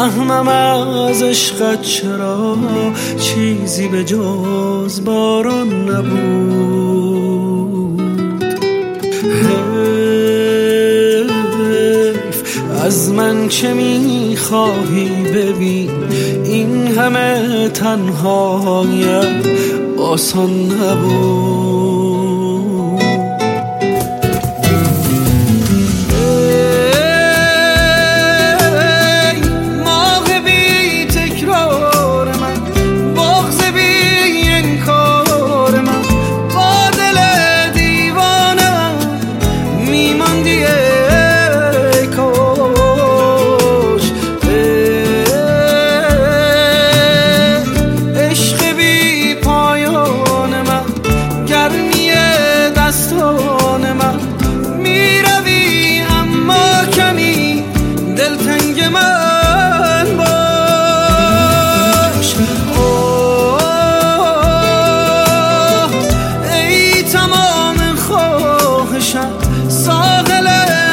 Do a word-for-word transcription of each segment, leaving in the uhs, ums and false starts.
نمیفهمم از عشقت چرا چیزی به جز باران نبود. حیف از من چه میخواهی ببین این همه تنهایم آسان نبود. ساحل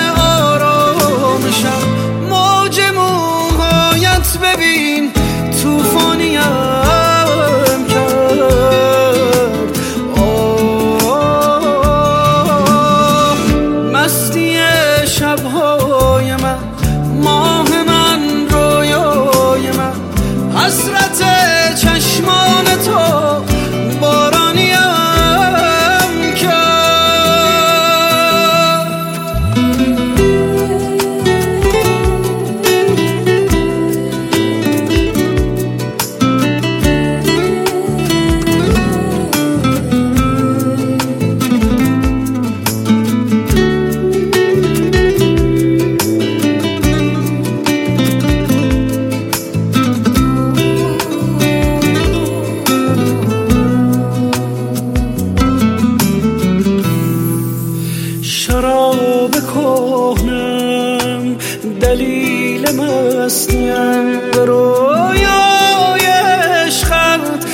آرامشم موج موهایت ببین توفانیم کرد. آه مستی شبهای من، ماه من، رویای من، حسرت چشمان تو بارانیم کهنم دلیل مستیم، به رویای عشقت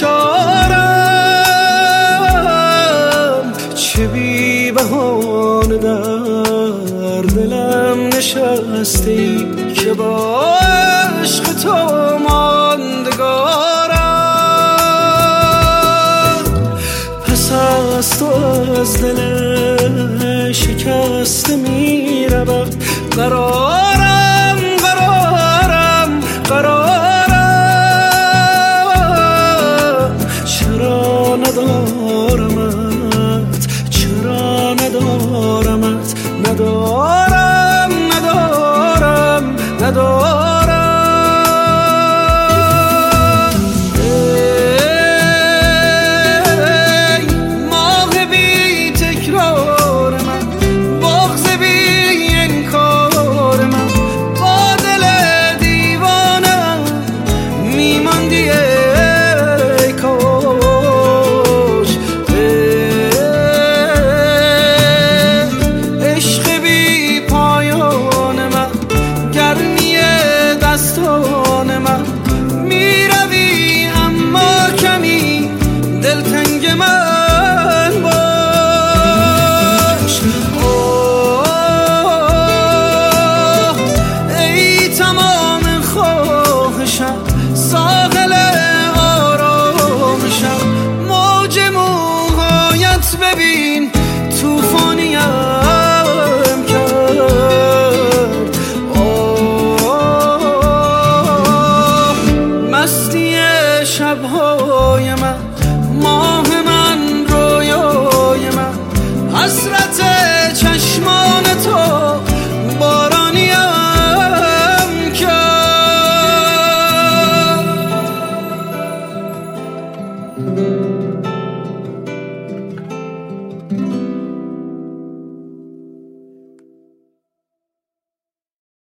دچارم. چه بی بهانه در دلم نشستی که با عشق تو ماندگارم. پس از تو از دل شکسته می رود قرار